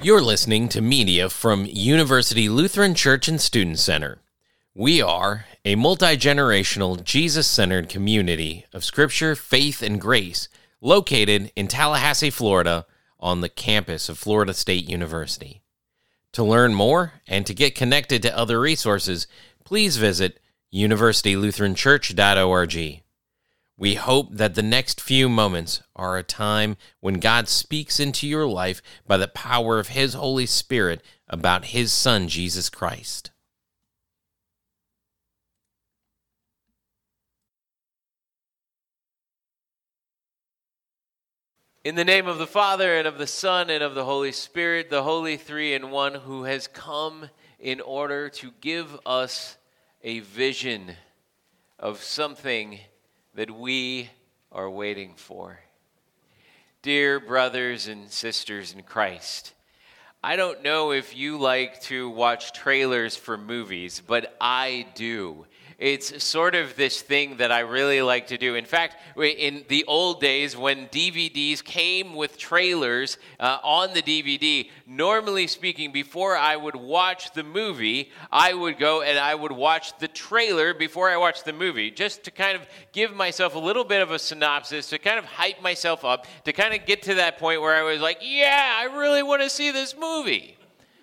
You're listening to media from University Lutheran Church and Student Center. We are a multi-generational, Jesus-centered community of Scripture, faith, and grace located in Tallahassee, Florida, on the campus of Florida State University. To learn more and to get connected to other resources, please visit universitylutheranchurch.org. We hope that the next few moments are a time when God speaks into your life by the power of His Holy Spirit about His Son, Jesus Christ. In the name of the Father, and of the Son, and of the Holy Spirit, the Holy Three in One, who has come in order to give us a vision of something that we are waiting for. Dear brothers and sisters in Christ, I don't know if you like to watch trailers for movies, but I do. It's sort of this thing that I really like to do. In fact, in the old days when DVDs came with trailers on the DVD, normally speaking, before I would watch the movie, I would go and I would watch the trailer before I watched the movie, just to kind of give myself a little bit of a synopsis, to kind of hype myself up, to kind of get to that point where I was like, yeah, I really want to see this movie.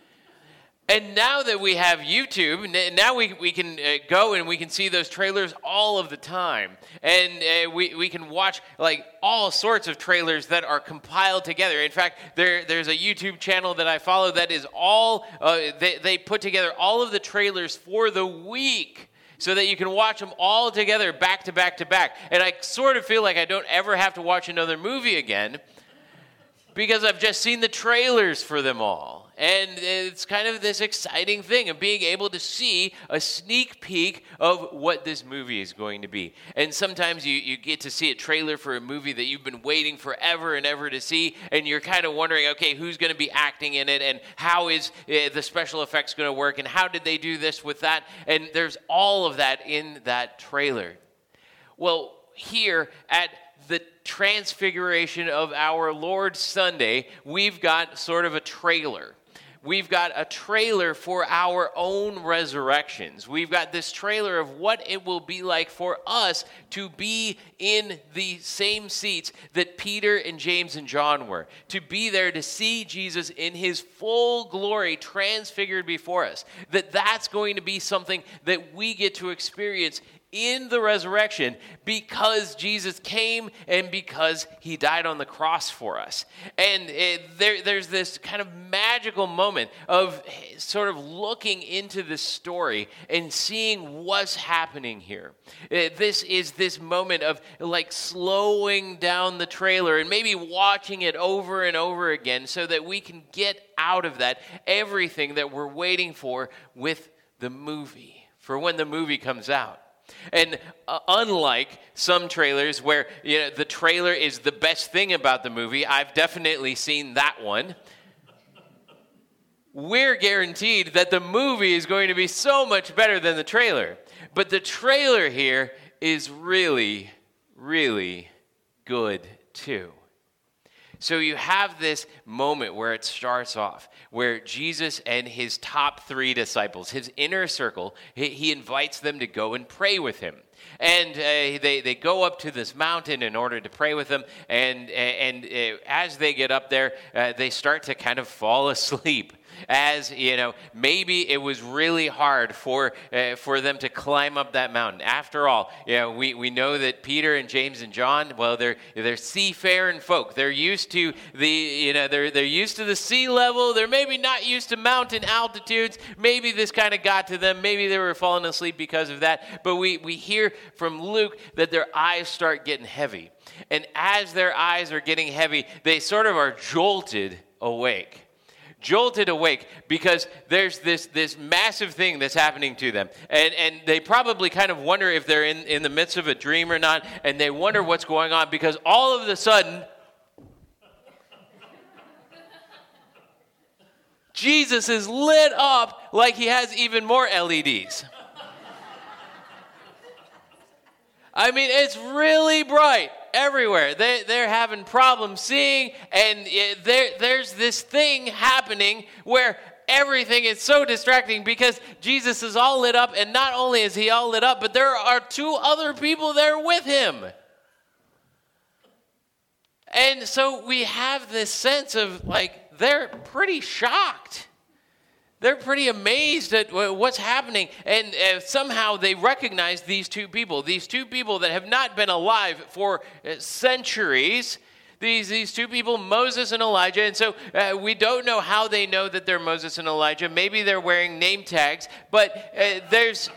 And now that we have YouTube, now we can go and we can see those trailers all of the time. And we can watch like all sorts of trailers that are compiled together. In fact, there's a YouTube channel that I follow that is all, they put together all of the trailers for the week so that you can watch them all together back to back to back. And I sort of feel like I don't ever have to watch another movie again because I've just seen the trailers for them all. And it's kind of this exciting thing of being able to see a sneak peek of what this movie is going to be. And sometimes you get to see a trailer for a movie that you've been waiting forever and ever to see, and you're kind of wondering, okay, who's going to be acting in it, and how is the special effects going to work, and how did they do this with that? And there's all of that in that trailer. Well, here at the Transfiguration of our Lord Sunday, we've got sort of a trailer. We've got a trailer for our own resurrections. We've got this trailer of what it will be like for us to be in the same seats that Peter and James and John were, to be there to see Jesus in his full glory transfigured before us. That's going to be something that we get to experience in the resurrection because Jesus came and because he died on the cross for us. And there's this kind of magical moment of sort of looking into this story and seeing what's happening here. This is this moment of like slowing down the trailer and maybe watching it over and over again so that we can get out of that everything that we're waiting for with the movie, for when the movie comes out. And unlike some trailers where the trailer is the best thing about the movie, I've definitely seen that one. We're guaranteed that the movie is going to be so much better than the trailer. But the trailer here is really, really good too. So you have this moment where it starts off, where Jesus and his top 3 disciples, his inner circle, he invites them to go and pray with him. And they go up to this mountain in order to pray with him. And as they get up there, they start to kind of fall asleep. As maybe it was really hard for them to climb up that mountain. After all, we know that Peter and James and John, well, they're seafaring folk. They're used to they're used to the sea level. They're maybe not used to mountain altitudes. Maybe this kind of got to them. Maybe they were falling asleep because of that. But we hear from Luke that their eyes start getting heavy, and as their eyes are getting heavy, they sort of are jolted awake because there's this massive thing that's happening to them. And they probably kind of wonder if they're in the midst of a dream or not, and they wonder what's going on because all of a sudden, Jesus is lit up like he has even more LEDs. I mean, it's really bright everywhere. They're having problems seeing, and there's this thing happening where everything is so distracting because Jesus is all lit up, and not only is he all lit up, but there are two other people there with him. And so we have this sense of, like, they're pretty shocked. They're pretty amazed at what's happening, and somehow they recognize these two people that have not been alive for centuries. These two people, Moses and Elijah, and so we don't know how they know that they're Moses and Elijah. Maybe they're wearing name tags, but there's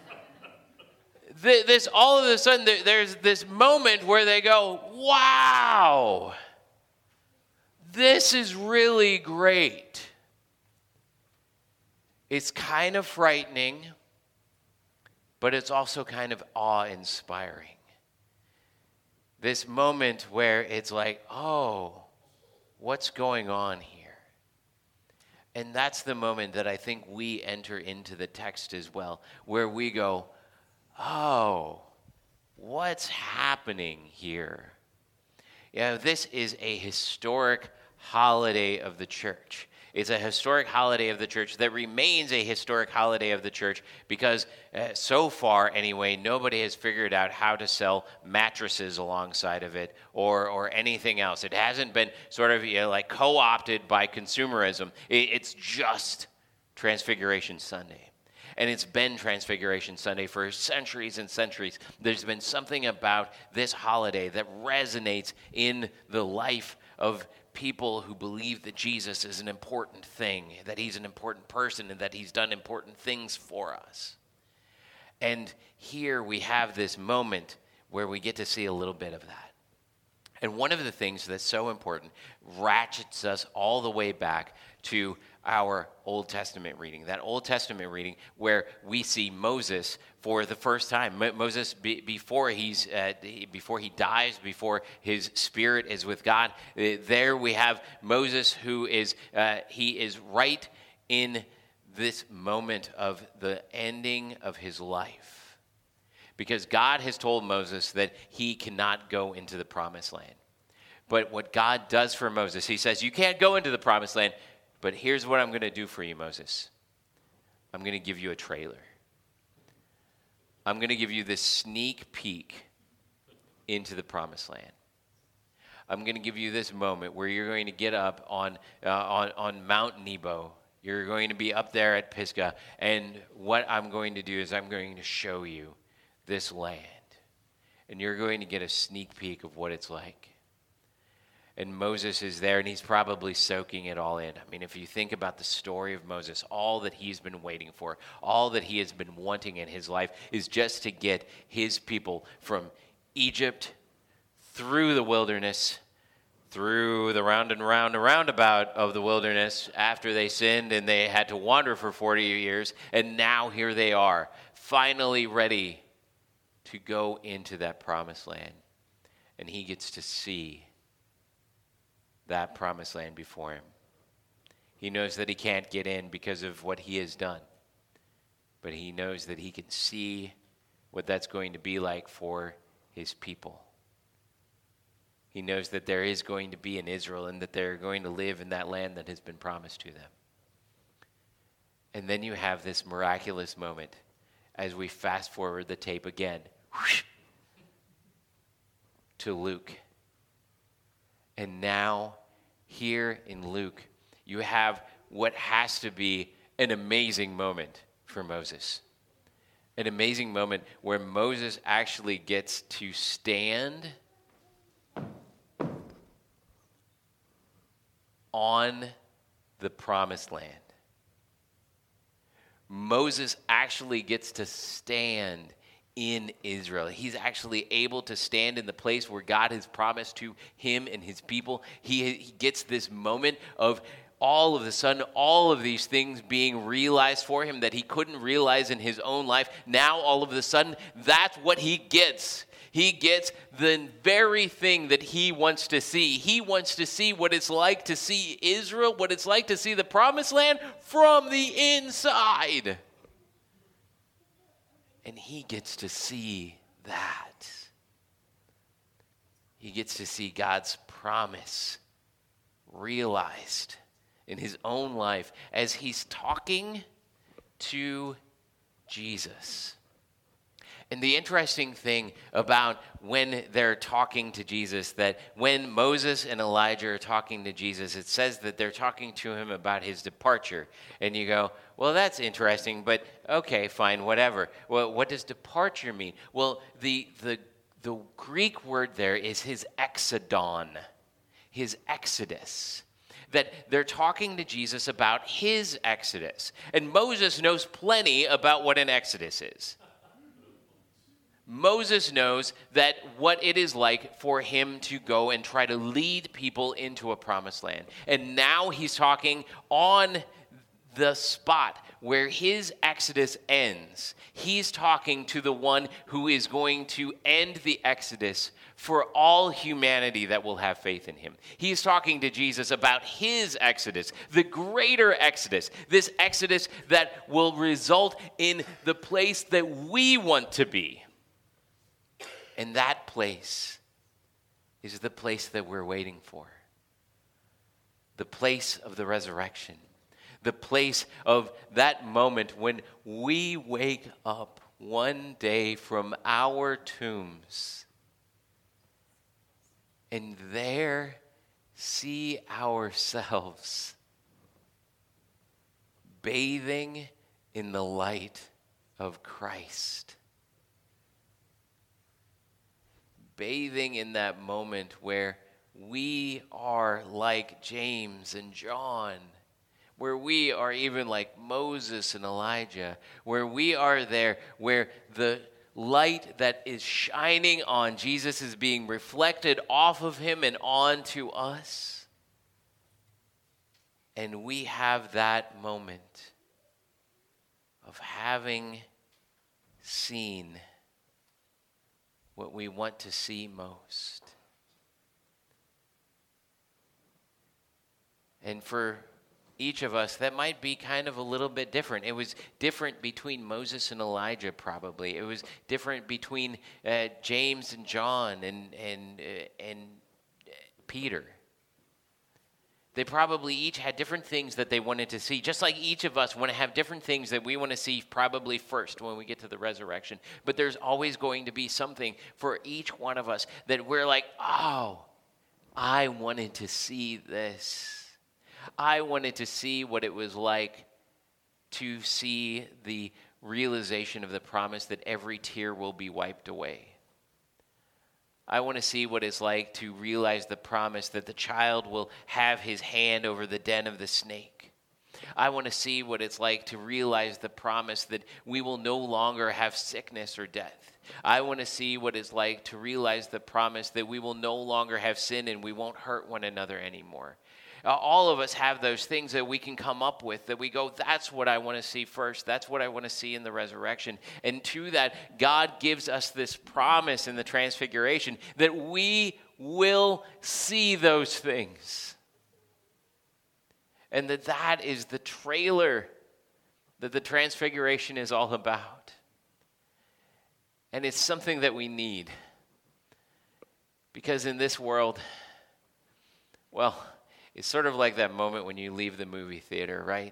this all of a sudden there's this moment where they go, "Wow, this is really great." It's kind of frightening, but it's also kind of awe-inspiring. This moment where it's like, oh, what's going on here? And that's the moment that I think we enter into the text as well, where we go, oh, what's happening here? This is a historic holiday of the church. It's a historic holiday of the church that remains a historic holiday of the church because so far, anyway, nobody has figured out how to sell mattresses alongside of it or anything else. It hasn't been sort of like co-opted by consumerism. It's just Transfiguration Sunday. And it's been Transfiguration Sunday for centuries and centuries. There's been something about this holiday that resonates in the life of people who believe that Jesus is an important thing, that he's an important person, and that he's done important things for us. And here we have this moment where we get to see a little bit of that. And one of the things that's so important ratchets us all the way back to our Old Testament reading, that Old Testament reading where we see Moses for the first time. Moses, before he dies, before his spirit is with God, there we have Moses who is right in this moment of the ending of his life. Because God has told Moses that he cannot go into the promised land. But what God does for Moses, he says, you can't go into the promised land, but here's what I'm going to do for you, Moses. I'm going to give you a trailer. I'm going to give you this sneak peek into the promised land. I'm going to give you this moment where you're going to get up on Mount Nebo. You're going to be up there at Pisgah, and what I'm going to do is I'm going to show you this land, and you're going to get a sneak peek of what it's like. And Moses is there, and he's probably soaking it all in. I mean, if you think about the story of Moses, all that he's been waiting for, all that he has been wanting in his life is just to get his people from Egypt through the wilderness, through the round and roundabout of the wilderness after they sinned and they had to wander for 40 years. And now here they are, finally ready to go into that promised land. And he gets to see that promised land before him. He knows that he can't get in because of what he has done. But he knows that he can see what that's going to be like for his people. He knows that there is going to be an Israel and that they're going to live in that land that has been promised to them. And then you have this miraculous moment as we fast forward the tape again to Luke. And now, here in Luke, you have what has to be an amazing moment for Moses. An amazing moment where Moses actually gets to stand on the promised land. Moses actually gets to stand in Israel. He's actually able to stand in the place where God has promised to him and his people. He gets this moment of all of a sudden, all of these things being realized for him that he couldn't realize in his own life. Now, all of a sudden, that's what he gets. He gets the very thing that he wants to see. He wants to see what it's like to see Israel, what it's like to see the promised land from the inside. And he gets to see that. He gets to see God's promise realized in his own life as he's talking to Jesus. And the interesting thing about when they're talking to Jesus, that when Moses and Elijah are talking to Jesus, it says that they're talking to him about his departure. And you go, well, that's interesting, but okay, fine, whatever. Well, what does departure mean? Well, the Greek word there is his exodon, his exodus. That they're talking to Jesus about his exodus. And Moses knows plenty about what an exodus is. Moses knows that what it is like for him to go and try to lead people into a promised land. And now he's talking on the spot where his exodus ends. He's talking to the one who is going to end the exodus for all humanity that will have faith in him. He's talking to Jesus about his exodus, the greater exodus, this exodus that will result in the place that we want to be. And that place is the place that we're waiting for. The place of the resurrection. The place of that moment when we wake up one day from our tombs and there see ourselves bathing in the light of Christ. Bathing in that moment where we are like James and John, where we are even like Moses and Elijah, where we are there, where the light that is shining on Jesus is being reflected off of him and onto us. And we have that moment of having seen what we want to see most. And for each of us, that might be kind of a little bit different. It was different between Moses and Elijah, probably. It was different between James and John and Peter. They probably each had different things that they wanted to see, just like each of us want to have different things that we want to see probably first when we get to the resurrection. But there's always going to be something for each one of us that we're like, oh, I wanted to see this. I wanted to see what it was like to see the realization of the promise that every tear will be wiped away. I want to see what it's like to realize the promise that the child will have his hand over the den of the snake. I want to see what it's like to realize the promise that we will no longer have sickness or death. I want to see what it's like to realize the promise that we will no longer have sin and we won't hurt one another anymore. All of us have those things that we can come up with that we go, that's what I want to see first. That's what I want to see in the resurrection. And to that, God gives us this promise in the transfiguration that we will see those things. And that is the trailer that the transfiguration is all about. And it's something that we need. Because in this world, well, it's sort of like that moment when you leave the movie theater, right?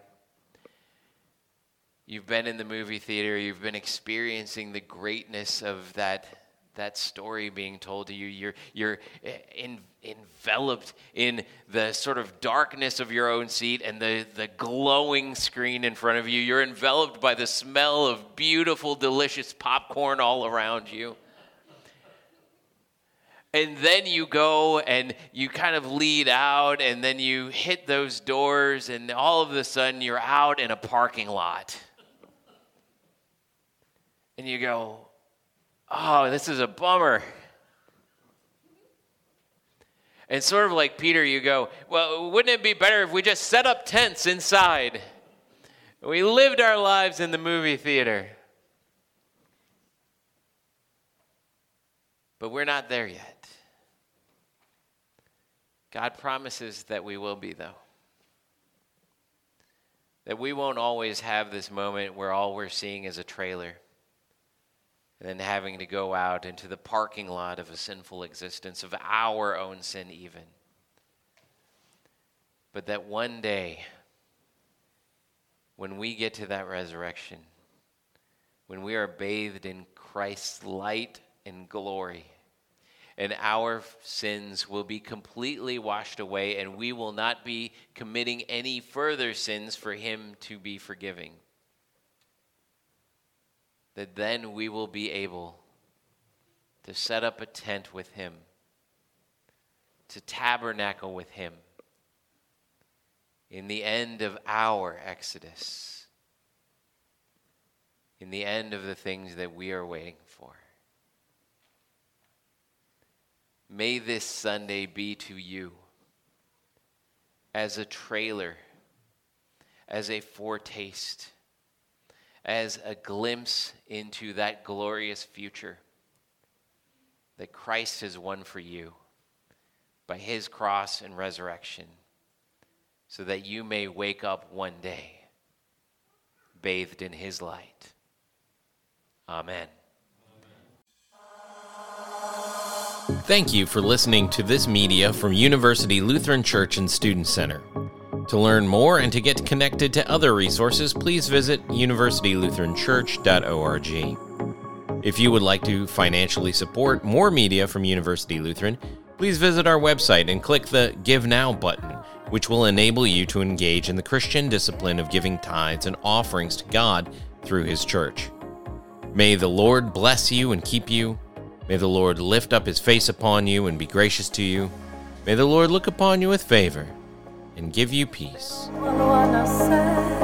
You've been in the movie theater, you've been experiencing the greatness of that story being told to you. You're enveloped in the sort of darkness of your own seat and the glowing screen in front of you. You're enveloped by the smell of beautiful, delicious popcorn all around you. And then you go and you kind of lead out and then you hit those doors and all of a sudden you're out in a parking lot. And you go, oh, this is a bummer. And sort of like Peter, you go, well, wouldn't it be better if we just set up tents inside? We lived our lives in the movie theater. But we're not there yet. God promises that we will be, though. That we won't always have this moment where all we're seeing is a trailer. and then having to go out into the parking lot of a sinful existence, of our own sin even. But that one day, when we get to that resurrection, when we are bathed in Christ's light and glory, and our sins will be completely washed away, and we will not be committing any further sins for him to be forgiving, that then we will be able to set up a tent with him, to tabernacle with him in the end of our exodus, in the end of the things that we are waiting for. May this Sunday be to you as a trailer, as a foretaste, as a glimpse into that glorious future that Christ has won for you by his cross and resurrection, so that you may wake up one day bathed in his light. Amen. Thank you for listening to this media from University Lutheran Church and Student Center. To learn more and to get connected to other resources, please visit universitylutheranchurch.org. If you would like to financially support more media from University Lutheran, please visit our website and click the Give Now button, which will enable you to engage in the Christian discipline of giving tithes and offerings to God through his church. May the Lord bless you and keep you. May the Lord lift up his face upon you and be gracious to you. May the Lord look upon you with favor and give you peace.